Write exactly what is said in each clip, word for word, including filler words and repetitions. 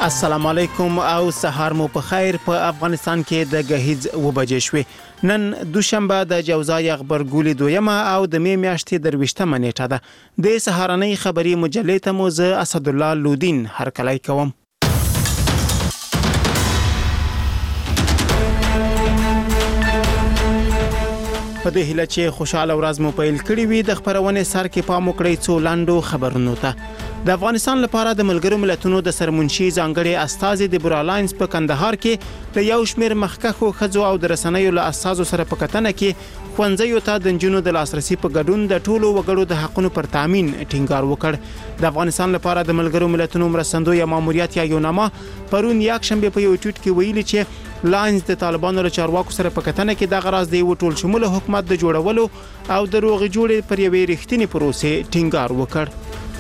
السلام علیکم او سهار مو په خیر. په افغانستان کې د غهیز و بجې شوې. نن دوشنبه د جوزای خبرګولې دویمه او د می میاشتې درويشتمه نیټه ده. د سهارنۍ خبري مجلې ته مو زه اسد الله لودین هرکلی کوم. په دې هیله چې خوشاله ورځ مو پیل کړی وي د خبرونه سر کې پام وکړئ څو لاندو خبرونو ته. د افغانستان لپاره د ملګرو ملتونو د سرمنشي ځانګړي استازي د برالاینز په کندهار کې د یو شمېر مخکخو خځو او د رسنیو له اساسو سره په کتنه کې ښوونځیو ته د نجونو د لاسرسي په ګډون د ټولو وګړو د حقونو پر تامین ټینګار وکړ. د افغانستان لپاره د ملګرو ملتونو مرستندوی ماموریت یا یوناما پرون یک شنبه په یو ټویټ کې ویلي چې لاینز د طالبانو له چارواکو سره په کتنه کې د غراض دی ټول شمول حکومت د جوړولو او د روغ جوړې پر یوې رښتینی پروسې ټینګار وکړ.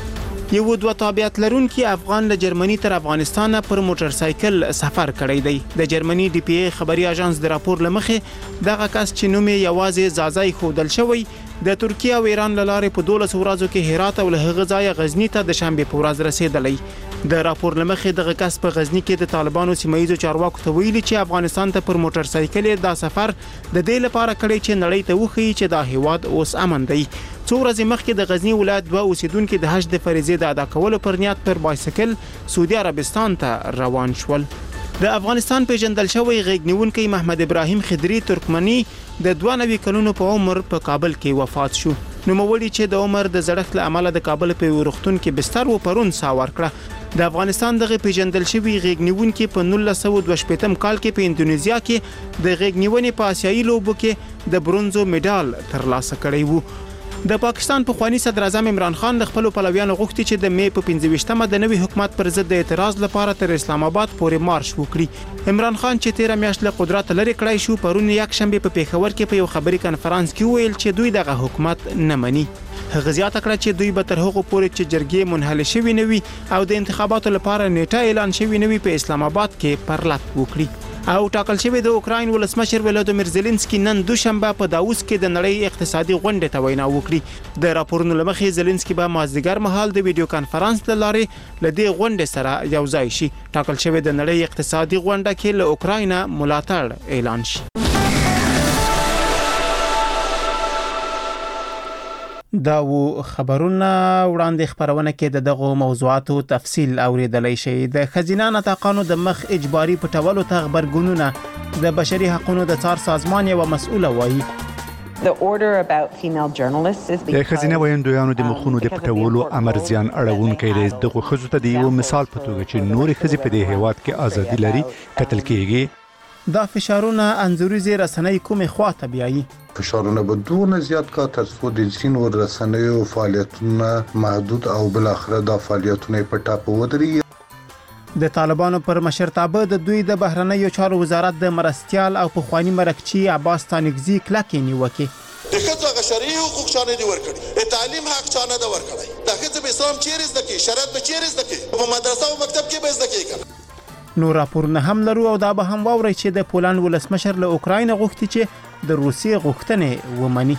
یو دوه تابعیت لرونکي افغان له جرمني تر افغانستان پر موټر سایکل سفر کړی دی. د جرمني ډي پی ای خبري اژانس د راپور لمخې دغه کس چې نوم یې یوازې زازای خودل شوی د ترکیه او ایران له لارې په دولس ورځو کې هرات او له هغه ځای غزنی ته د شنبه په ورځ رسیدلی. د راپور لمخې دغه کس په غزنی کې د طالبانو سیمایي چارواکو ته ویلي چې افغانستان ته پر موټر سایکل دا سفر د دې لپاره کړی چې نړۍ ته وښیي چې دا هیواد اوس امن دی. څو ورځې مخکې د غزنی ولایت دوه اوسیدونکو د حج د فریضې د ادا کولو پر نیت پر بایسکل سعودي عربستان ته روان شول. د افغانستان پیژندل شوی غیږ نیونکی محمد ابراهیم خضری ترکمنی د دوه نوي کلونو په عمر په کابل کې وفات شو. نوموړي چې د عمر د زړښت له امله د کابل په ورختون کې بستر و پرون سا ورکړه. د افغانستان دغه پیژندل شوی غیږ نیونکی په نولس سوه دوه شپږم کال کې په اندونیزیا کې د غیږ نیونې په آسیایي لوبو کې د برونزو میډال ترلاسه کړی وو. د پاکستان پخوانی صدر اعظم عمران خان د خپل پلویانو غوښتي چې د می په پنځه ویشتمه د نوي حکومت پر ضد د اعتراض لپاره تر اسلام آباد پورې مارش وکړي. عمران خان چې تیره میاشت له قدرت لري کړای شو پرون یک شنبه په پیښور کې په یو خبري کانفرنس کې ویل چې دوی دغه حکومت نه مني. هغه زیاته کړه چې دوی به تر هغه پورې چې جرګې منحل شوي نه وي او د انتخاباتو لپاره نیټه اعلان شوی نه وي په اسلام آباد کې پرلط وکړي. او ټاکل شوی د اوکراین ولسمشر ولادیمیر زيلنسکي نن دوشنبه په داووس کې د نړۍ اقتصادي غونډې ته وینا وکړي. د راپورونو لمخې زيلنسکي به مازدیګر مهال د ویډیو کانفرنس له لارې له دې غونډې سره یو ځای شي. ټاکل شوی د نړۍ اقتصادي غونډه کې له اوکراین ملاتړ اعلان شي. دا و خبرونه وړاندې خبرونه کې د دغه موضوعاتو تفصیل اوریدلای شي. د خزینه نتاقانو د مخ اجباري پټولو ته خبرګونونه د بشري حقوقو د څار سازمان یو مسؤل وایي. The order about female journalists is د خزینه ویندویانو د مخونو د پټولو امر زیان اړونکي دی. دغه خزو ته د یو مثال په توګه چې نور خزي په دې هیواد کې ازادي لري قتل کیږي. دا فشارونه انځوريزي رسنۍ کومه خواته بیایي. فشارونه به دونه زیات کا تر څو د ځینو رسنیو فعالیتونه محدود او بل اخر د فعالیتونو په ټاپه ودري. د طالبانو پر مشرتابه د دوی د بهرنیو چارو وزارت د مرستيال او پخوانی مرکچی عباس تانګزی کلکې نیوکه. د خځو غشري حقوق چانه دی ورکړي، تعلیم حق چانه دی ورکړي. د خځو په اسلام چیرې زده کی، شریعت به چیرې زده کی، په مدرسه او مکتب کې به زده کی. نو راپورونه هم لرو او دا به هم واوري چې د پولند ولسمشر له اوکراین غوښتي چې د روسیې غوښتنې ومني.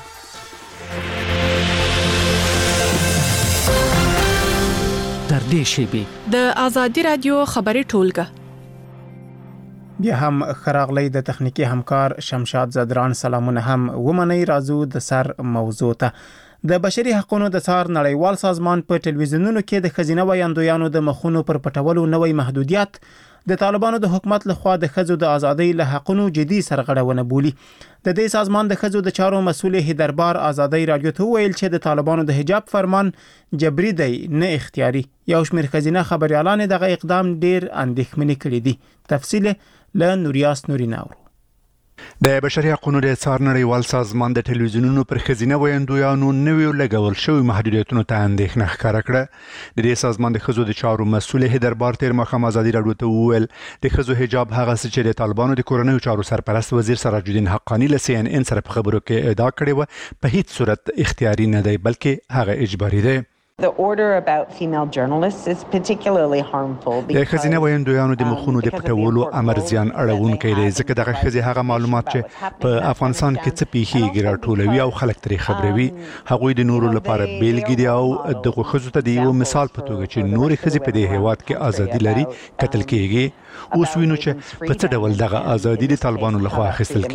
تر دې شی د ازادي رادیو خبري ټولګه بیا هم خراغلی د تخنیکی همکار شمشاد زدران سلامونه هم ومني. رازو د سر موضوع ته د بشري حقوقو د څار نړیوال سازمان په ټلویزیونونو کې د خزینه ویاندویانو د مخونو پر پټولو نوې محدودیت د طالبانو د حکومت لخوا د خځو د ازادۍ له حقونو جدي سرغړونه بولی. د دې سازمان د خځو د چارو مسؤل هیدربار ازادۍ رادیو ته ویل چې د طالبانو د حجاب فرمان جبري دی نه اختیاري. یو شمېر خزینه خبريالان دغه اقدام ډیر اندېښمنې کړي دي. تفصیل له نوریاس نوریناورو. د بشري حقوقو د څار نړیوال سازمان د ټلویزیونونو پر خزینه ویاندویانو نویو لګول شوی محدودیتونو ته اندېښنه ښکاره کړه. د دې سازمان د خزو د چارو مسؤل هیدربار تیر مخام ازادي رادیو ته وویل د خزو حجاب هغه چې د طالبانو د کورنیو چارو سرپرست وزیر سراج الدین حقانی له سی ان ان سره په خبرو کې ادعا کړې و په هیڅ صورت اختیاري نه دی بلکې هغه اجباري دی. The order about female journalists is particularly harmful د because خزینه ویندویانو د مخونو د پټولو امر زیان اړونکی دی ځکه دغه ښځې هغه معلومات چې په افغانستان کې څه پیښیږي راټولوي او خلک ترې خبروي. هغوی د نورو لپاره بیلګې دي او دغه ښځو ته د یو مثال په توګه چې نورې ښځې په دې هیواد کې ازادي لري کتل کېږي. اوس وینو چې په څه ډول دغه ازادي د طالبانو لخوا اخیستل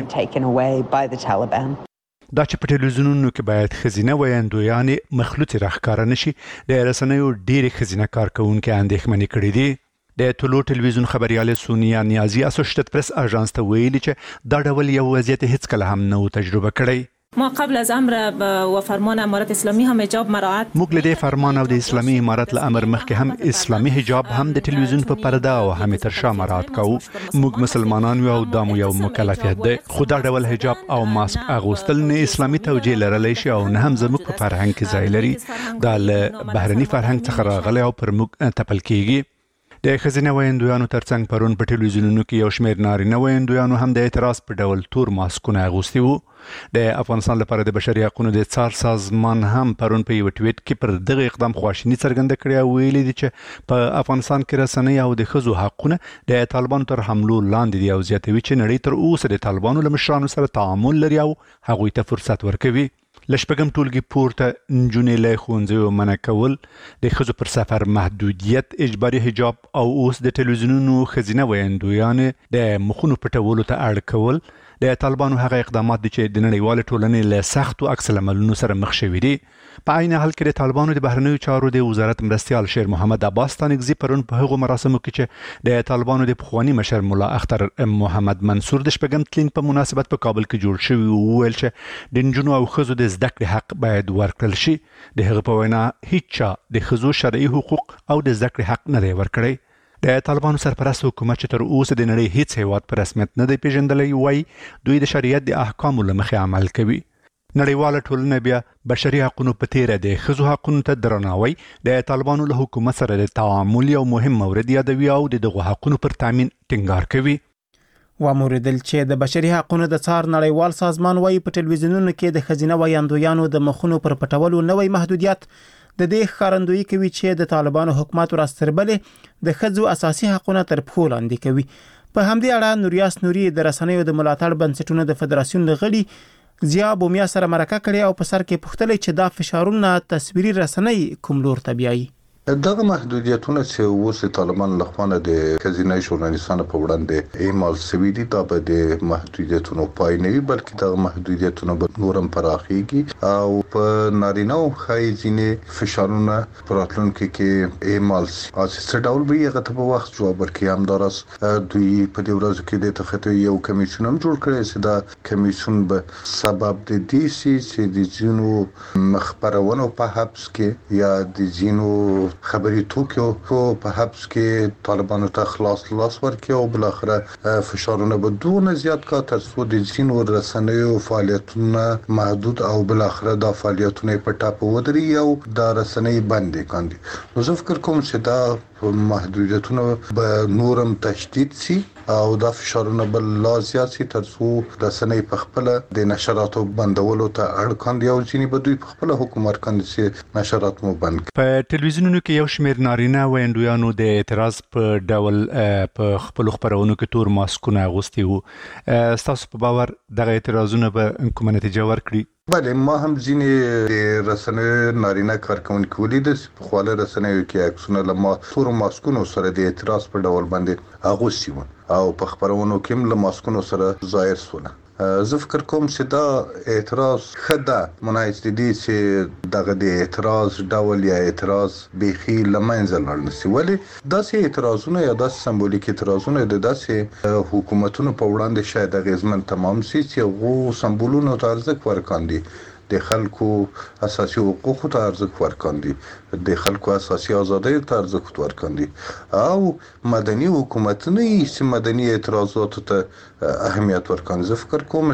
کېږي. دا چې په ټلویزیونونو کې باید ښځینه ویندویانې مخلوطې راښکاره نشي د رسنیو ډېرې ښځینه کارکوونکې اندېښمنې کړي دي. د طلوع ټلویزیون خبریالې سونیا نیازي اسوشییټډ پریس اژانس ته ویلي چې دا ډول یو وضعیت هیڅکله هم نه و تجربه کړی. ما قبل از امر و فرمان امارت اسلامی هم حجاب مراعات موږ له فرمان او د اسلامي امارت له امر مخکې هم اسلامي حجاب هم د ټلویزیون په پرده او هم تر شا مراعات کوو. موږ مسلمانان یو او دا مو یو مکلفیت دی. خو دا ډول حجاب او ماسک اغوستل نه اسلامي توجیه لرلی شي او نه هم زموږ په فرهنګ کې ځای لري. دا له بهرني فرهنګ څخه راغلی او پر موږ تپل کېږي. د ښځینه ویندویانو ترڅنګ پرون په ټلویزیونونو کې یو شمېر نارینه ویندویانو هم د اعتراض په ډول تور ماسکونه اغوستي وو. د افغانستان لپاره د بشري حقوقو د څار سازمان هم پرون په یو ټویټ کې پر دغه اقدام خواشیني څرګنده کړې او ویلي دي چې په افغانستان کې رسنۍ او د ښځو حقونه د طالبانو تر حملو لاندې دي او زیاتوي چې نړۍ تر اوسه د طالبانو له مشرانو سره تعامل لري او هغوی ته فرصت ورکوي. له شپږم ټولګي پورته نجونې له ښوونځیو منع کول، د ښځو پر سفر محدودیت، اجباري حجاب او اوس د ټلویزیونونو ښځینه ویندویانې د مخونو پټولو ته اړ کول د طالبانو هغه اقدامات دي چې د نړیوالې ټولنې له سختو عکس العملونو سره مخ شوي دي. په عین حال کې د طالبانو د بهرنیو چارو د وزارت مرستیال شیر محمد عباس ستانکزي پرون په هغو مراسمو کې چې د طالبانو د پخواني مشر ملا اختر محمد منصور د شپږم تلین په مناسبت په کابل کې جوړ شوی وویل چې د نجونو او ښځو د زده کړې حق باید ورکړل شي. د هغه په وینا هیڅ چا د ښځو شرعي حقوق او د زده کړې حق نه دی ورکړی. د طالبانو سرپرست حکومت چې تر اوسه د نړۍ هیڅ هیواد په رسمیت نه دی پیژندلی وایي دوی د شریعت د احکامو له مخې عمل کوي. نړیواله ټولنه بیا بشري حقونو په تیره د ښځو حقونو ته درناوی د طالبانو له حکومت سره د تعامل یو مهم مورد یادوي او د دغو حقونو پر تامین ټینګار کوي. واموریدل چې د بشري حقونو د څار نړیوال سازمان وایي په ټلویزیونونو کې د ښځینه ویندویانو د مخونو پر پټولو نوی محدودیت د دې ښکارندویي کوي چې د طالبانو حکومت ورستربلې د ښځو اساسي حقونه تر پښو لاندې کوي. په همدې اړه نوریاس نوري د رسنیو د ملاتړ بنسټونو د فدراسیون غړي ضیا بومیا سره مرکه کړې او په سر کې پوښتلې چې دا فشارونه تصویري رسنۍ کوم لور ته بیایي. دغه محدودیتونه چې اوس طالبان له خوا د ښځینه ژورنالیستانو په وړاندې اعمال شوي دي دا به د محدودیتونو پای نه وي بلکې دغه محدودیتونه به نورم پراخیږي او په نارینه او ښځینه فشارونه په راتلونکي کې اعمال شي. څه ډول به هغه ته په وخت جواب ورکړي. همداراز دوی په دې ورځو کې د تخته یو کمیسیون هم جوړ کړی چې دا کمیسیون به سبب د دې شي چې د ځینو مخبرونو په حبس کې یا د ځینو خبري توکیو په حبس کې طالبانو ته خلاص لاس ورکړي او بل اخره فشارونه به دونه زیات کا تر څو د ځینو رسنیو فعالیتونه محدود او بل اخره د فعالیتونو په ټاپه ودري او د رسنۍ باندې کاندي. نو زه فکر کوم چې دا محدودیتونه به نورم تشدید شي او دا فشارونه بل لا زیات شي تر څو رسنۍ په خپل د نشراتو بندولو ته اړ کاندي او ځینې به دوی په خپل حکومت کاندي چې نشرات مو بند کړي. په ټلویزیونونو کې یو شمېر نارینه ویندویانو د اعتراض په ډول په خپل خبرونو کې تور ماسکونه اغوستي وو. ستاسو په باور دغه اعتراضونه به کومه نتیجه ورکړي؟ بله ما هم ځینې د رسنیو نارینه کارکوونکي ولیدل په خواله رسنیو کې عکسونه له ما تورو ماسکونو سره د اعتراض په ډول باندې اغوستي وو او په خبرونو کې هم له ماسکونو سره ظاهر شول. زه فکر کوم چې دا اعتراض ښه ده مناسب دي چې دغه د اعتراض ډول یا اعتراض بیخي له منځه لاړ نشي. ولې داسې اعتراضونه یا داسې سمبولیک اعتراضونه د داسې حکومتونو په وړاندې شاید اغېزمن تمام شي چې هغو سمبولونو ته ارزښت ورکاندي، د خلکو اساسي حقوقو ته ارزښت ورکاندي، د خلکو اساسي ازادۍ ته ارزښت ورکاندي او مدني حکومتونه چې مدني اعتراضاتو ته اهمیت ورکاندي. زه فکر کوم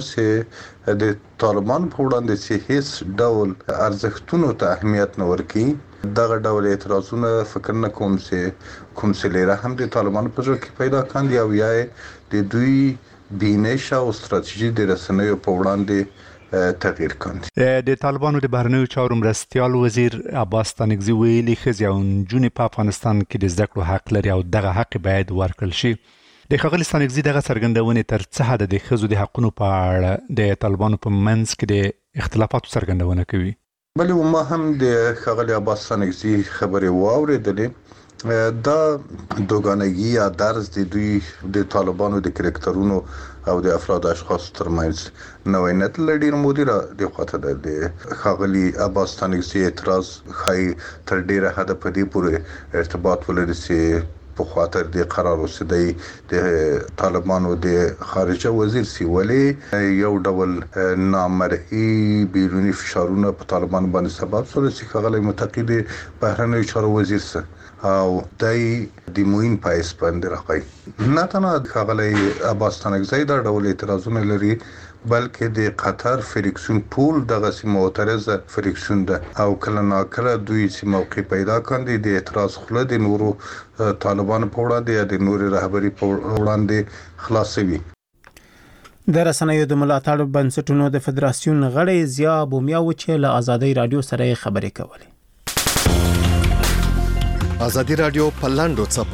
چې د طالبان په وړاندې چې هیڅ ډول ارزښتونو ته اهمیت نه ورکوي دغه ډول اعتراضونه فکر نه کوم چې کوم څه لري هم د طالبان په ځای کې پیدا کاندي او یا د دوی بینش او ستراتیژي د رسنیو په وړاندې تغییر کاندي. د طالبانو د بهرنیو چارو مرستیال وزیر عباس ستانکزي ویلي ښځې او نجونې په افغانستان کې د زده کړو حق لري او دغه حق باید ورکړل شي. د ښاغلي ستانکزي دغه څرګندونې تر څه حده د ښځو د حقونو په اړه د طالبانو په منځ کې د اختلافاتو څرګندونه کوي. بلې ما هم د ښاغلي عباس ستانکزي خبرې واورېدلې. دا دوګانګي یا درز د دوی د طالبانو د کرکټرونو او د افراد اشخاص ترمنځ نوې نه لډیر مدیره د خاطر د ښاغلي عباس ستانکزي اعتراض خای تر ډیره حد په دې پورې ارتباط ولري چې په خاطر د قرار وسدي د طالبانو د خارجه وزیر سی ولی یو ډول نامرئي بیرونی فشارونه په طالبان باندې سبب شول چې ښاغلي متقی د بهرنیو چارو وزیر سره او دای د موین پایس باندې راغی. نه تنها ښاغلي عباس ستانکزي دا ډول اعتراضونه لري بلکې د قطر فریکسون ټول دغه سیمه معترضه فریکسون ده او کله نا کله دوی چې موقع پیدا کړي د اعتراض خله د نورو طالبان په وړاندې یا د نورو رهبری په وړاندې خلاصوي. د رسنیو د ملاتړ بنسټونو د فدراسیون غړي ضیا بومیاو چې له ازادي رادیو سره خبرې کولې. ازادي رادیو په لاندو چپو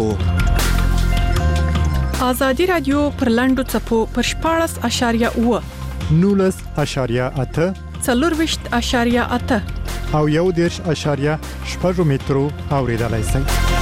ازادي رادیو پر لاندو چپو پر شپاړس اشاریه اوه نولس اشاریه اته څلورویشت اشاریه اته او یو دیرش اشاریه شپږ مترو اوریدلای شئ.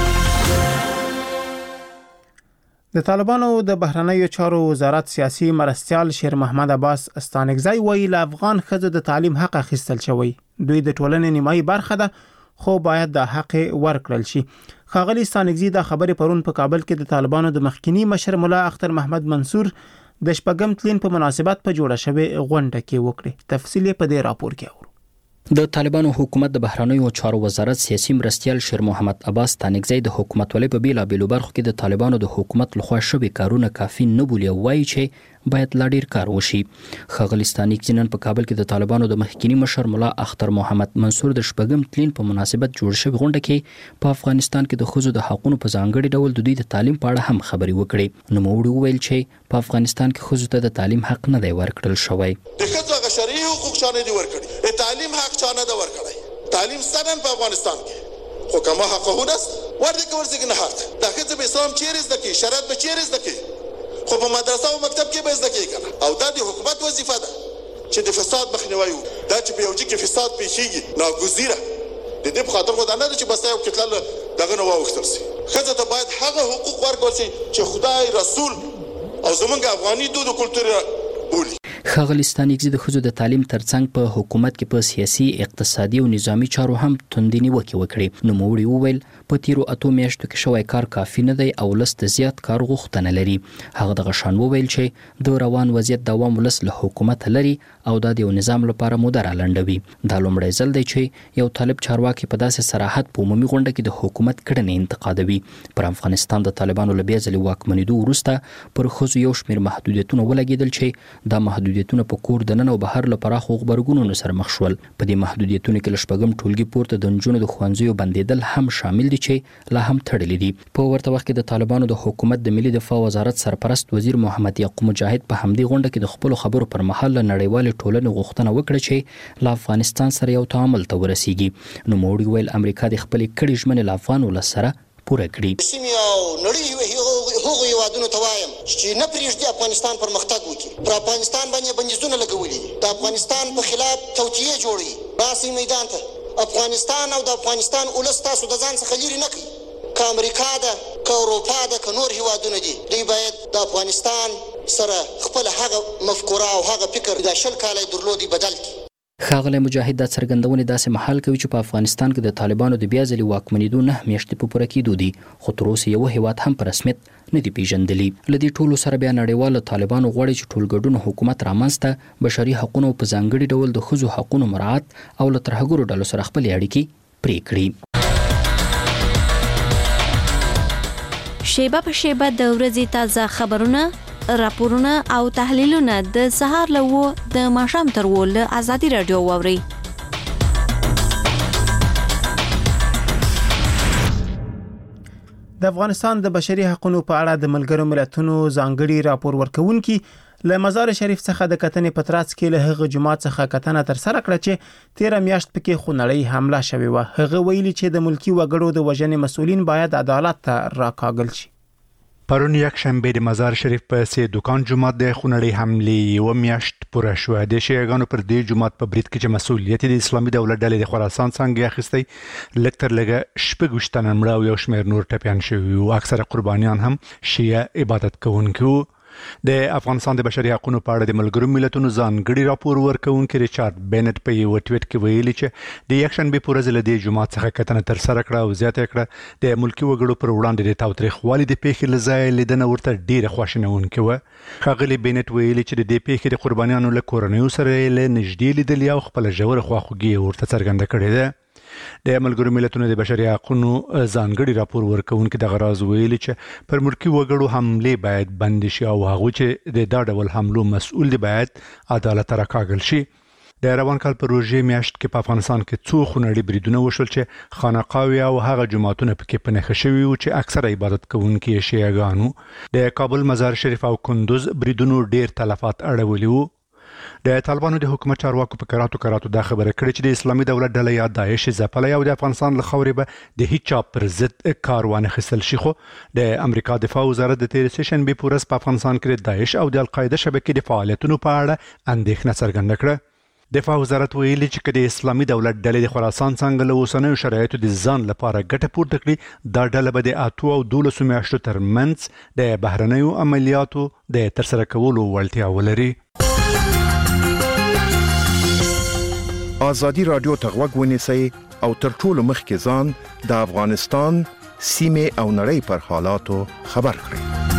د طالبانو د بهرنیو چارو وزارت سیاسي مرستیال شیر محمد عباس ستانکزي ویلي له افغان ښځو د تعلیم حق اخیستل شوی. دوی د ټولنې نیمایي برخه ده خو باید د حق ورکړل شي. ښاغلي ستانکزي دا خبرې پرون په کابل کې د طالبانو د مخکنی مشر مولا اختر محمد منصور د شپږم تلین په مناسبت په جوړه شوی غونډه کې وکړي. تفصیل په دې راپور کې اورو. د طالبانو حکومت د بهرنیو چارو وزارت سیاسي مرستیال شیر محمد عباس ستانکزي د حکومت ولې په بیلا بیلو برخو کې د طالبانو د حکومت لخوا شوی کارونه کافي نه بولي او وایي چې باید لا ډیر کار وشي. ښاغلي ستانکزي نن په کابل کې د طالبانو د مخکنی مشر مولا اختر محمد منصور د شپږم تلین په مناسبت جوړ شوی غونډه کې په افغانستان کې د ښځو د حقوقو په ځانګړي ډول د دوی د تعلیم په اړه هم خبرې وکړې. نو موږ وویل چې په افغانستان کې ښځو ته د تعلیم حق نه دی ورکړل شوی. د ښځو هغه شرعي حقوق چا نه دي ورکړي، د تعلیم حق چا نه دی ورکړی. تعلیم سنن په افغانستان کې خو کما حقوق است ورته کورځي نه حق. د ښځو په اسلام چیرې زده کی، شریعت به چیرې زده کی، خو په مدرسه او مکتب کې به زده کی کنه. او دا د حکومت وظیفه ده چې د فساد مخنیوي وکړي. دا چې په یو ځای کې فساد پیښیږي ناګزیره د دې په خاطر خو دا نه ده چې بس یو کتل دغه نو واوښتل شي. ښځه ته باید هغه حقوق ورکړل شي چې خدای رسول او زمونږ افغاني دود او کلتور بولي. ښاغلي ستانکزي د ښځو د تعلیم ترڅنګ په حکومت کې په سیاسي، اقتصادي او نظامی چارو هم توندې نیوکې وکړې. نو موږ وویل په تیرو اتو میاشتو کې شوی کار کافي نه دی او لس د زیات کار غوښتنه لري. هغه دغه شان وویل چې د روان وضعیت دوام ولس له حکومت لري او دا د یو نظام لپاره موده رالنډوي. دا لومړی ځل دی چې یو طالب چارواکي په داسې صراحت په عمومي غونډه کې د حکومت کړنې انتقادوي. پر افغانستان د طالبانو له بیا ځلې واکمنېدو وروسته پر ښځو یو شمېر محدودیتونه ولګېدل چې دا محدودیتونه په کور دننه او بهر له پراخو غبرګونونو سره مخ شول. په دې محدودیتونو کې له شپږم ټولګي پورته د نجونو د ښوونځیو بندېدل هم شامل دي چې لا هم تړلي دي. په ورته وخت کې د طالبانو د حکومت د ملي دفاع وزارت سرپرست وزیر محمد یعقوب مجاهد په همدې غونډه کې د خپلو خبرو پر مهال له نړیوالې ټولنې غوښتنه وکړه چې له افغانستان سره یو تعامل ته ورسیږي. نو موږ ویل امریکا د خپلې کړې ژمنې له افغان ولس سره پوره کړي. سیمه او نړۍ هغه یوادونو ته وایم چې نه پریږدي افغانستان پرمختګ وکړي. پر افغانستان باندې بندیزونه لګولي دي، د افغانستان په خلاف توطیه جوړي. راسي میدان ته افغانستان او د افغانستان ولس تاسو د ځان څخه لري نه کړي. که امریکا ده، که اروپا ده، که نور هیوادونه دي، دوی باید د افغانستان سره خپل هغه مفکوره او هغه فکر د شل کاله درلودي بدل کړي. ښاغلی مجاهد دا څرګندونې داسې مهال کوي چې په افغانستان کې د طالبانو د بیا ځلې واکمنېدو نه میاشتې په پوره کېدو دي، خو تر اوسه یو هیواد هم په رسمیت نه دي پیژندلي. له دې ټولو سره بیا نړیوال طالبانو غواړي چې ټولګډون حکومت رامنځته بشري حقونو په ځانګړي ډول د ښځو حقونو مراعات او له ترهګرو ډلو سره خپلې اړیکې پرې کړي. شیبه په شیبه د ورځې تازه خبرونه، راپورونه او تحلیلونه د سهار له و د ماښام تر و له ازادي رادیو واورئ. د افغانستان د بشري حقوقو په اړه د ملګرو ملتونو ځانګړي راپور ورکونکي له مزار شریف څخه د کتنې پترات کې له هغه جماعت څخه کتنه تر سره کړه چې تیر میاشت پکې خونړی حمله شوې و. هغه ویلي چې د ملکی وګړو د وژنې مسؤلین باید عدالت ته راکاږل شي. پرون یک شنبه د مزار شریف په سه دکان جماعت د خونړی حمله یو میاشت پوره شو. د شیعاګانو پر دې جماعت په برید کې چې مسؤلیت د اسلامي دولت ډلې د خراسان څنګه اخیستی لکتر لګه شپږ تنه مړه او یو شمېر نور ټپیان شوي او اکثره قربانیان هم شیعه عبادت کوونکي. د افغانستان د بشري حقوقو په اړه د ملګرو ملتونو ځانګړي راپور ورکونکي ریچارډ بینټ په یو ټویټ کې ویلي چې د یک شنبه پر ورځ له دې جماعت څخه کتنه تر سره کړه او زیاته کړه د ملکی وګړو پر وړاندې د تاوتریخوالي د پیښې لځای لیدنه ورته ډیره خواشینونکې و. ښاغلي بینټ ویلي چې د دې پیښې د قربانیانو له کورنیو سره له نږدې لیدل او خپل ژوره خواخوږي ورته څرګنده کړې ده. د ملګرو ملتونو د بشري حقوقو ځانګړي راپور ورکونکي د غراز ویلي چې پر ملکی وګړو حمله باید بند شي او هغه چې د دا ډول حملو مسؤل دي باید عدالت راکاږل شي. د روان کال په روژې میاشت کې په افغانستان کې څو خونړي بریدونه وشول چې خانقاوي او هغه جماعتونه پکې په نښه شوي وو چې اکثره عبادت کوونکي شیعاګانو. د کابل مزار شریف او کندوز بریدونو ډیر تلفات اړولي وو. د طالبانو د حکومت چارواکو په کراتو کراتو دا خبره کړې چې د اسلامي دولت ډله یا داعش ځپلې او د افغانستان له خاورې به د هیڅ چا پر ضد کار وانه خستل شي. خو د امریکا دفاع وزارت د تیر سیشن به پورس په افغانستان کې د داعش او د القاعده شبکې د فعالیتونو په اړه اندېښنه څرګنده کړه. دفاع وزارت ویلي چې د اسلامي دولت ډلې د خراسان څنګه له اوسنیو شرایطو د ځان لپاره ګټه پورته کړي دا ډله به د اتو او دولسو میاشتو ترمنځ د بهرنیو عملیاتو د ترسره کولو وړتیا ولري. آزادی رادیو ته غوږ ونیسئ او تر ټولو مخکې ځان د افغانستان سیمې او نړۍ پر حالاتو خبر کړئ.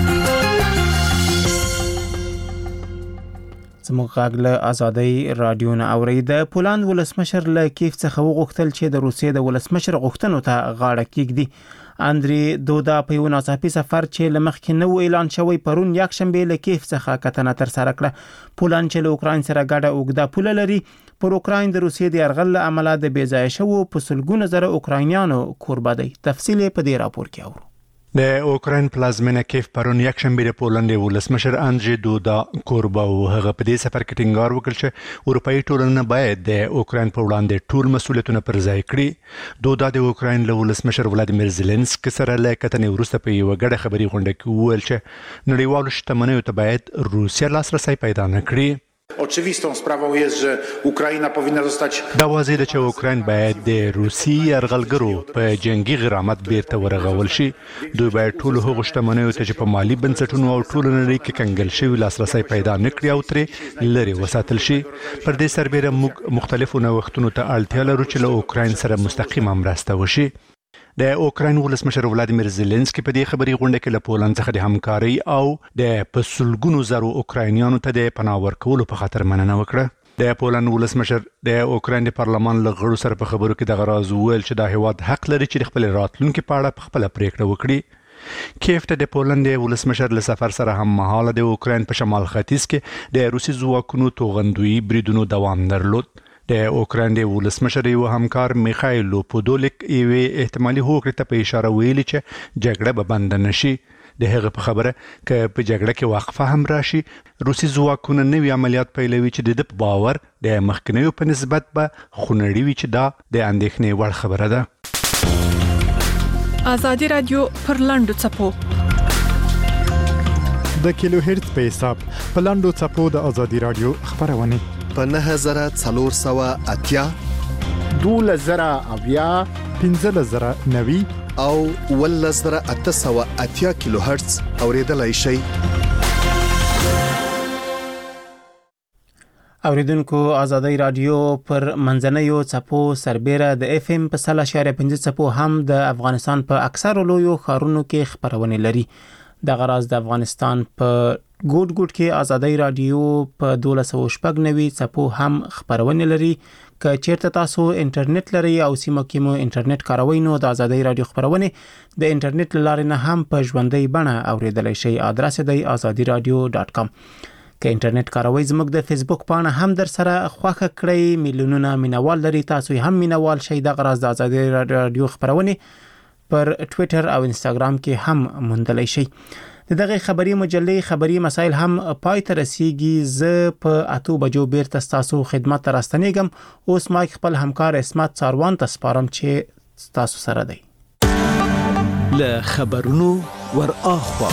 زموږ غږ له آزادۍ رادیو نه اورئ. د پولند ولسمشر له کیف څخه وغوښتل چې د روسیې د ولسمشر غوښتنو ته غاړه کېږدي. اندری دودا په یو ناڅاپي سفر چې لمخکې نو اعلان شوی پرون یک شنبه له کیف څخه کتنه تر سره کړه. پولند چې له اوکراین سره ګډه اوږده پوله لري پر اوکراین د روسیې د یرغل له امله د بې ځایه شوو په سلګونه زره اوکراینیانو کوربه دی. تفصیل په دې راپور کې اورو. د اوکراین پلازمینه کیف پرون یک شنبه د پولند ولسمشر اندری دودا کوربه او هغه په دې سفر کې ټینګار وکړ چې اروپאי ټولنه باید د اوکراین په وړاندې ټول مسؤلیتونه پر ځای کړي. دودا د اوکراین له ولسمشر ولادیمیر زيلنسکي سره له کتنې وروسته په یو غړ خبري غونډه کې وویل چې نړیوالو شتمنیو ته باید روسیا لاسرسي پیدا نه کړي. Oczywistą sprawą jest, że Ukraina powinna zostać دا واضح ده چې اوکراین باید د روسي یرغلګرو په جنگي غرامت بیرته ورغول شي. دوی باید ټول هغو شتمنیو ته چې په مالی بنسټونو او ټول نړۍ کې کنګل شوی لاسرسي پیدا نه کړي او ترې لري وساتل شي. پر دې سربېره موږ مختلفو نوښتونو ته اړتیا لرو چې له اوکراین سره مستقیمه مرسته وشي. د اوکراین ولسمشر ولادیمیر زيلنسکي په دې خبري غونډه کې له پولند څخه د همکاري او د پسلګونو زرو اوکراینیانو ته د پناه ورکولو په خاطر مننه وکړه. د پولند ولسمشر د اوکراین د پارلمان له غړو سره په خبرو کې د غراز ویل چې دا هیواد حق لري چې خپل راتلونکي په اړه خپل پریکړه وکړي. کیف ته د پولند ولسمشر له سفر سره هم مهاله د اوکراین په شمال ختیځ کې د روسي ځواکونو توغندوی بریدونو دوام درلود. د اوکراین د ولسمشر یو همکار میخایلو پودولیک یو احتمالي هوکړه ته په اشاره ویلي چې جګړه به بند نشي. د هغه په خبره ک په جګړه کې وقفه هم راشي روسي ځواکونه نوي عملیات پیلوي چې د باور د مخکنیو په نسبت به خونړی وي چې دا د اندېښنې وړ خبره ده. آزادی رادیو پر لاندو چپو د کیلو هرتز په حساب په لاندو چپو د آزادی رادیو خبرونه په نه زره څلور سوه اتیا دوله زره اویا پنځه زره نوي او ول زره اته سوه اتیا کیلو هرتز اوریدلای شئ. اوریدونکو آزادی رادیو پر منځنیو چپو سربېره د اف ام په سل اشاریه پنځه چپو هم د افغانستان په اکثر لویو ښارونو کې خبرونه لري. د غراز د افغانستان په ګوټ ګوټ کې آزادی رادیو په دولس سوه شپږ نوي چپو هم خبرونه لري. که چیرته تاسو انټرنیټ لري او سیمه کې مو انټرنیټ کاروئ نو د آزادی رادیو خبرونه د انټرنیټ لارې نه هم په ژوندۍ بڼه اوریدلای شئ. آدرس دی آزادی رادیو ډاټ کام. که انټرنیټ کاروئ زموږ د فیسبوک پاڼه هم در سره خوښه کړئ. میلیونونه مینوال لري، تاسو هم مینوال شئ. د غراز د آزادی رادیو خبرونه پر ټوئیټر او انستګرام کې هم موندلای شئ. د دغه خبري مجلې خبري مسایل هم پای ته رسیږي. زه په اتو بجو بیرته تاسو خدمت ته راستنیږم. اوس ما خپل همکار اسمت ساروان ته سپارم چې تاسو سره دی. له خبرونو ور اخوا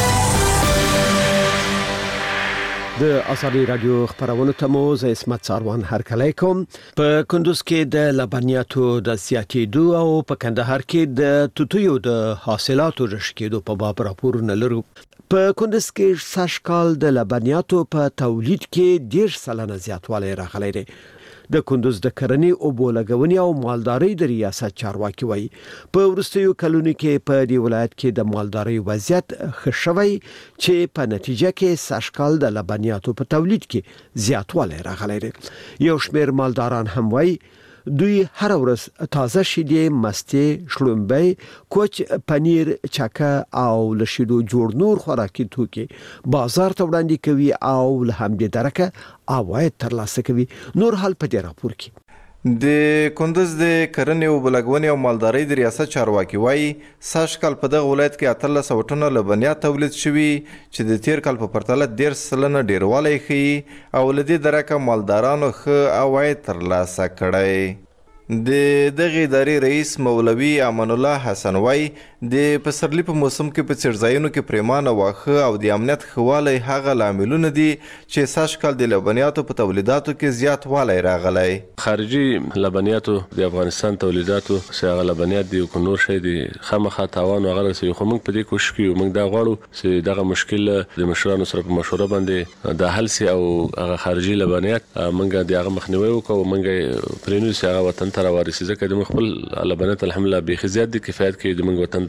د آزادي رادیو خبرونه ته مو زه اسمت ساروان هرکلی کوم. په کندوز کې د لبنیاتو د زیاتېدو او په کندهار کې د توتیو د حاصلاتو رشکېدو په باب راپورونه لرو. په کندوز کې سږکال د لبنیاتو په تولید کې ډېر سلنه زیاتوالی راغلی دی. د کندوز د کرنې او بولګونی او مالدارۍ د ریاست چارواکي وایي په وروستیو کلونو کې په دې ولایت کې د مالدارۍ وضعیت ښه شوی چې په نتیجه کې سږکال د لبنیاتو په تولید کې زیاتوالی راغلی دی. یو شمېر مالداران هم وایي دوی هر ورځ تازه شیدې، مستې، شړومبۍ، کوچ، پنیر، چکه او له شیدو جوړ نور خوراکي توکي بازار ته وړاندې کوي او له همدې درکه عواید ترلاسه کوي. نور حال په دې راپور کې. د کندوز د کرنې او بلګونې او مالدارۍ د ریاست چارواکي وایي سږکال په دغه ولایت کې اتلس سوه ټنه لبنیات تولید شوي چې د تیر کال په پرتله دېرش سلنه ډیروالی ښیي او له دې درکه مالدارانو ښه عواید ترلاسه کړی. د دغه ادارې رئیس مولوي امان الله حسن وایي د پسرلي په موسم کې په څړځایونو کې پریمانه واښه او د امنیت ښه والی هغه لاملونه دي چې سږکال د لبنیاتو په تولیداتو کې زیاتوالی راغلی. خارجي لبنیاتو د افغانستان تولیداتو چې هغه لبنیات دي او نور شی دي خامخا تاوان او هغه رسوي، خو موږ په دې کوشش کوو، موږ دا غواړو چې دغه مشکل د مشرانو سره په مشوره باندې د حل سي او هغه خارجي لبنیات موږ د هغه مخنیوي وکړو، موږ پرېنو چې هغه وطن ته راوارسي ځکه د خپل لبنیات الحمدلله بیخي زیات دي کفایت کوي د موږ وطن ته.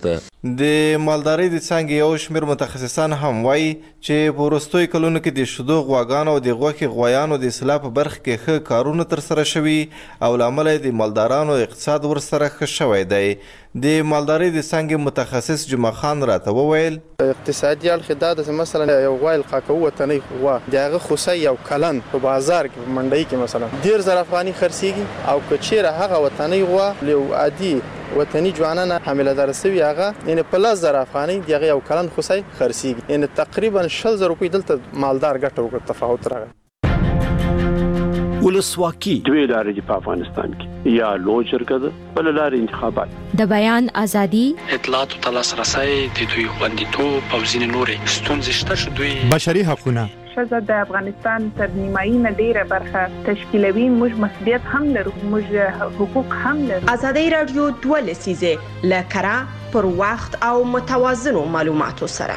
د مالدارۍ د څانګې یو شمېر متخصصان هم وایي چې په وروستیو کلونو کې د شیدو غواګانو او د غوښې غویانو د اصلاح په برخه کې ښه کارونه ترسره شوي او له امله د مالدارانو اقتصاد ورسره ښه شوی دی. د مالدارۍ د څانګې متخصص جمعه خان راته وویل اقتصادي اړخ دا د مثلا یو غوا القاکو وطني غوا د هغه خوسي یو کلن په بازار کې منډي کې مثلا ډیر زر افغاني خرڅيږي او کچيره هغه وطني غوا له عادي وطني جوانانه حامله درسوي هغه یعنی په لاس زر افغاني دغه یو کلن خوسي خرڅيږي یعنی تقریبا شل زر روپۍ دلته مالدار ګټه وکړ تفاوت راغی. ولسواکي دوی لارې دي په افغانستان کې یا لوی شرکت بل لارې انتخابات د بیان ازادي اطلاعات او تلاسرسي د دوی خوندیتوب او ځینې نورې ستونزې شته چې دوی بشري حقوقونه ښځه د افغانستان تر نیمایي نه ډیره برخه تشکیلوي. موږ مسؤلیت هم لرو، موږ حقوق هم لرو. ازادي رادیو دوه لسیزه لکرا پر وخت او متوازنو معلوماتو سره.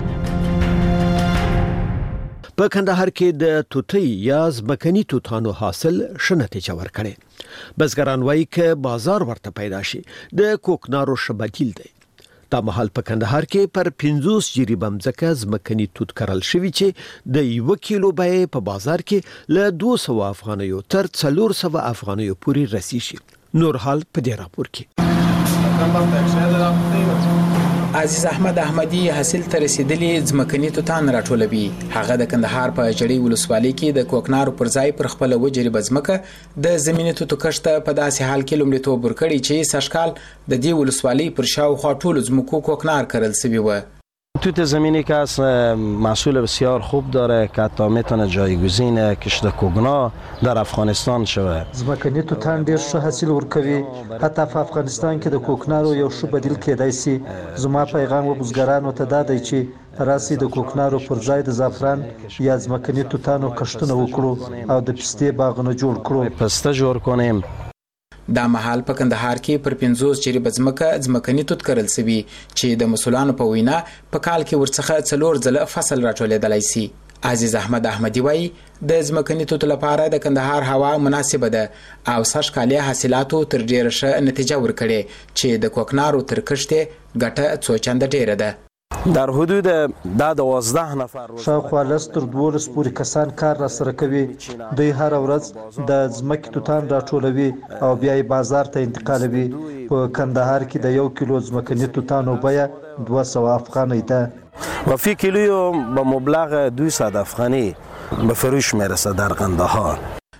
په کندهار کې د توتی یا ځمکني توتانو حاصل ښه نتیجه ورکړې. بزګران وایي که بازار ورته پیدا شي د کوکنارو ښه بدیل دی. دا مهال په کندهار کې پر پنځوس جریبه مځکه ځمکني توت کرل شوي چې د یو کیلو بیه په بازار کې له دوه سوه افغانیو تر څلور سوه افغانیو پورې رسیږي شي. نور حال په دې راپور کې. عزیز احمد احمدی حاصل ته رسیدلی ځمکني توتان راټولوي. هغه د کندهار په جړۍ ولسوالۍ کې د کوکنارو پر ځای پر خپل وجربه ځمکه د زمینی توتو کښت په داسې حال کې لومړیتوب ورکړي چې سږکال د دې ولسوالۍ پر شاوخوا ټولو ځمکو کوکنار کرل شوی و. توت زمینی که از محصول بسیار خوب داره که حتی میتونه جایگزین کشت کوگنا در افغانستان شوه. ځمکني توتان ډیر ښه حاصل ورکوي، حتی په افغانستان کې د کوکنارو یو ښه بدیل کېدای شي. زما پیغام و بزګرانو ته دا دی چې راسي د کوکنارو پر ځای د زعفران یا ځمکني توتانو کښتونه وکړو او د پستې باغونه جوړ کړو. پسته جوړ کنیم. دا مهال په کندهار کې پر پنځوس جریبه ځمکه ځمکني توت کرل شوي چې د مسؤلانو په وینا په کال کې ورڅخه څلور ځله فصل راټولېدلی شي. عزیز احمد احمدی وایي د ځمکني توت لپاره د کندهار هوا مناسبه ده او سږکالي حاصلاتو تر ډیره ښه نتیجه ورکړې چې د کوکنارو تر کښتې ګټه څو چنده ډیره ده. در حدود دا دوازده نفر شاوخوا لس تر دولس پورې کسان کار را سره کوي. دوی هر ورځ د ځمکې توتان راټولوي او بیا یې بازار ته انتقالوي. په کندهار کې د یو کیلو ځمکني توتانو بیه دوه سوه افغانۍ ده و فی کیلوی به مبلغ دویست افغانی به فروش میرسه در قندهار.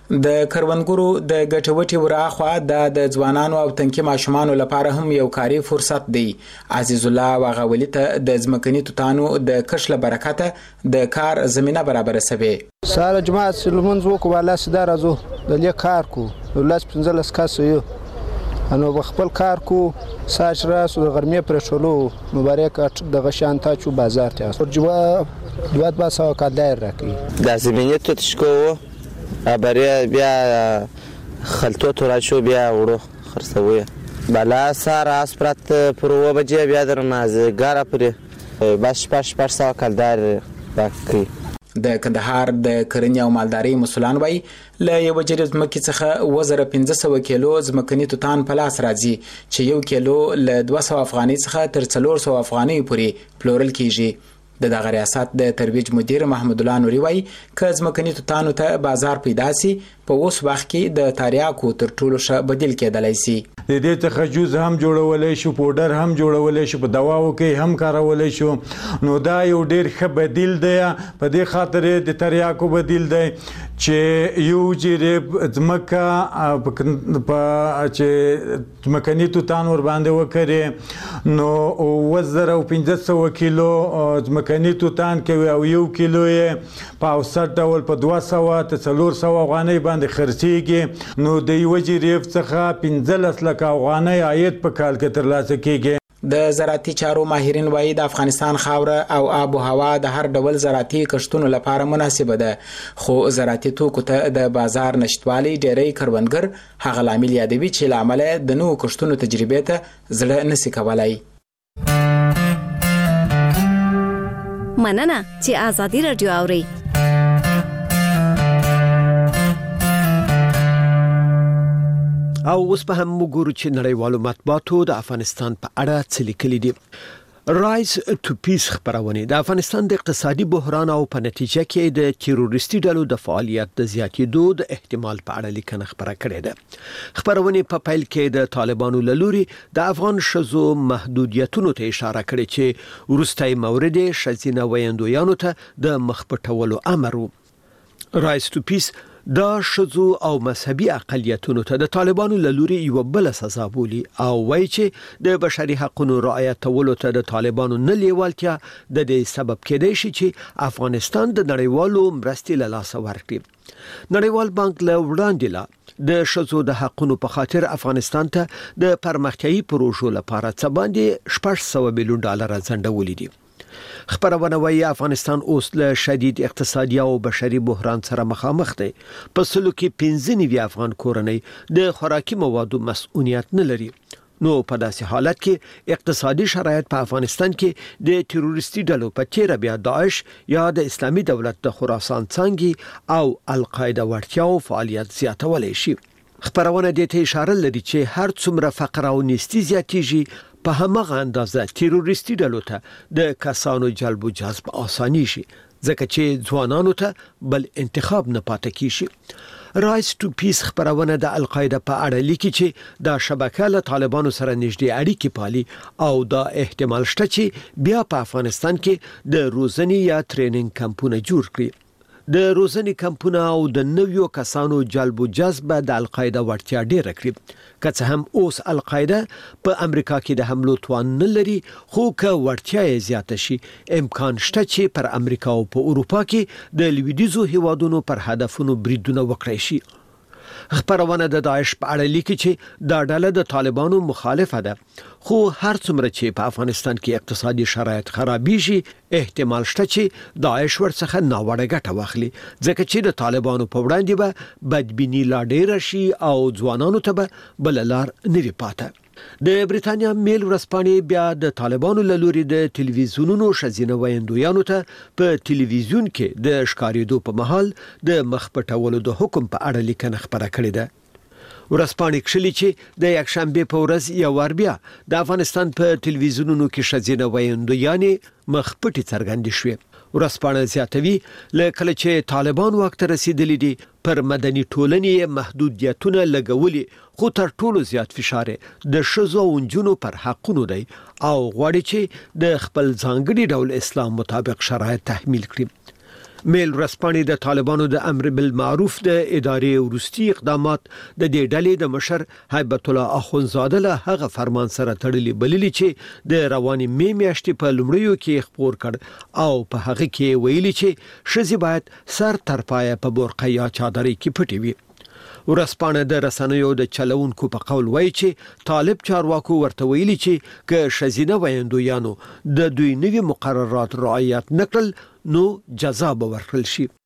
د کروندګرو د ګټوټي وراخوا د ځوانانو او تنکي ماشومانو لپاره هم یو کاري فرصت دی. عزیز الله واغولی ته د ځمکني توتانو د کښ له برکته د کار زمينه برابر سوي. سال جماعت سلمون زو کو والا سدار ازو د لی کار کو لاس پنځلس کاسو یو انو بخپل کار کو ساش راس د غرمه پر شولو مبارک د غشان تا چو بازار ته جواب دوات با سو کادر راکی د زمینه تو تشکو ابریا بیا خلطو تو راشو بیا وړو خرڅوي بالا سار اسپرات پر و بجې بیا درناز ګار پر باش پاش پاش سو کادر راکی. د کندهار د کرنې او مالدارۍ مسولان وای له یو جریز مکه څخه وزره پنځه سوه کیلو ځمکني توتان په لاس راځي چې یو کیلو له دوه سوه افغانۍ څخه تر څلور سوه افغانۍ پورې پلورل کیږي. د دغه ریاست د ترویج مدیر محمد الله نوري وای ک ځمکني توتانو ته بازار پیدا سي په اوس وخت کې د تاریاکو تر ټولو ښه بدیل کېدلای سي. د دې څخه جوز هم جوړولای شو پودر هم جوړولای شو په دواو کې هم کارولای شو نو دا یو ډیر ښه بدیل دی په دې خاطر د تریاکو بدیل دی چې یو جری ځمکه په چې ځمکني توتان ور باندې وکړي نو وزره او پنځه سوه کیلو ځمکني توتان کوي او یو کیلو یې په اوسط ډول په دوه سوه تر څلور سوه افغانۍ باندې خرڅیږي نو د یو جری څخه پنځلس لک افغانۍ عاید په کال کې ترلاسه کیږي. د زراعتي چارو ماهرین وایي د افغانستان خاوره او آب و هوا د هر ډول زراعتي کښتونو لپاره مناسبه ده خو زراعتي توکو ته د بازار نشټوالي ډېری کروندګر هغه لامل یادوي چې له امله د نوو کښتونو تجربې ته زړه نشي کولای. مننه چې آزادي رادیو اوري. او اوس په هم وګورو چې نړیوالو مطبوعاتو د افغانستان په اړه څه لیکلي دي. رایز ټو پیس خبرونه د افغانستان د اقتصادي بحران او په نتیجه کې د تروریستي ډلو د فعالیت د زیاتېدو د احتمال په اړه لیکنه خبره کړې ده. خبرونه په پیل کې د طالبانو له لوري د افغان شذو محدودیتونو ته اشاره کړې چې ورستۍ مورد شذینه ویندویانو ته د مخپټولو امر وو. رایز ټو پیس دا شذو او مذهبي اقلیتونو ته د طالبانو له لوري یو بل سزا بولي او وایي چې د بشري حقوقو رعایتولو ته د طالبانو نه لیوالتیا د دې سبب کېدای شي چې افغانستان د نړیوالو مرستې له لاسه ورکړي. نړیوال بانک له وړاندې لا د شذو د حقوقو په خاطر افغانستان ته د پرمختیايي پروژو لپاره څه باندې شپږ سوه میلیون ډالر ځنډولي دي. خبرونه وايي افغانستان اوس له شدید اقتصادي او بشري بحران سره مخامخ دی. په سلو کې پنځه نوي افغان کورنۍ د خوراکي موادو مسؤلیت نه لري. نو په داسې حالت کې اقتصادي شرایط په افغانستان کې د تروریستي ډلو په تیره بیا داعش یا د اسلامي دولت د خراسان څنګه او القاعده ورتیاو فعالیت زیاتولای شي. خبرونه د ته اشاره لري چې هر څومره فقر او نیستی زیاتیږي په همغه اندازه تروریستي ډلو ته د کسانو جلب او جذب اساني شي ځکه چې ځوانانو ته بل انتخاب نه پاتې کیږي. رایز ټو پیس خبرونه د القاعده په اړه لیکي چې دا شبکه له طالبانو سره نږدې اړیکې پالي او دا احتمال شته چې بیا په افغانستان کې د روزنې یا ټریننګ کمپونه جوړ کړي. د روزنې کمپونه او د نویو کسانو جلب او جذب د القاعده ورتیا ډیره کړي. که څه هم اوس القاعده په امریکا کې د حملو توان نه لري خو که ورتیا یې زیاته شي امکان شته چې پر امریکا او په اروپا کې د لویدیزو هیوادونو پر هدفونو بریدونه وکړي شي. خبرونه د داعش په اړه لیکي چې دا ډله د طالبانو مخالفه ده خو هر څومره چې په افغانستان کې اقتصادي شرایط خرابېږي احتمال شته چې داعش ورڅخه ناوړه ګټه واخلي ځکه چې د طالبانو په وړاندې به بدبیني لا ډېره شي او ځوانانو ته به بل لار نه وي پاته. د بریتانیا میل ورځپاڼې بیا د طالبانو له لوري د ټلویزیونونو شذینه ویندویانو ته په ټلویزیون کې د ښکارېدو په مهال د مخپټولو د حکم په اړه لیکنه خبره کړې ده. ورځپاڼې کښلي چې د یکشنبه په ورځ یو ور بیا د افغانستان په ټلویزیونونو کې شذینه ویندویانې مخپټي څرګندې شوې. ورځپاڼه زیاتوي له کله چې طالبان واک ته رسیدلي دي پر مدني ټولنې محدودیتونه لګولي خو تر ټولو زیات فشار د ښځو او نجونو پر حقونو دی او غواړي چې د خپل ځانګړي ډول اسلام مطابق شرایط تحمیل کړي. میل ورځپاڼې د طالبانو د امر بالمعروف د ادارې وروستي اقدامات د دې ډلې د مشر هیبت الله اخونزاده له هغه فرمان سره تړلي بللي چې د رواني می میاشتې په لومړیو کې خبر کړ او په هغه کې ویلي چې ښځې باید سر تر پایه په برقه یا چادرې کې پټې وي. ورځپاڼه د رسنیو د چلوونکو په قول وایي چې طالب چارواکو ورته ویلي چې که ښځینه ویندویانو د دوی نوي مقررات رعایت نکړل نو جزا به ورکړل شي.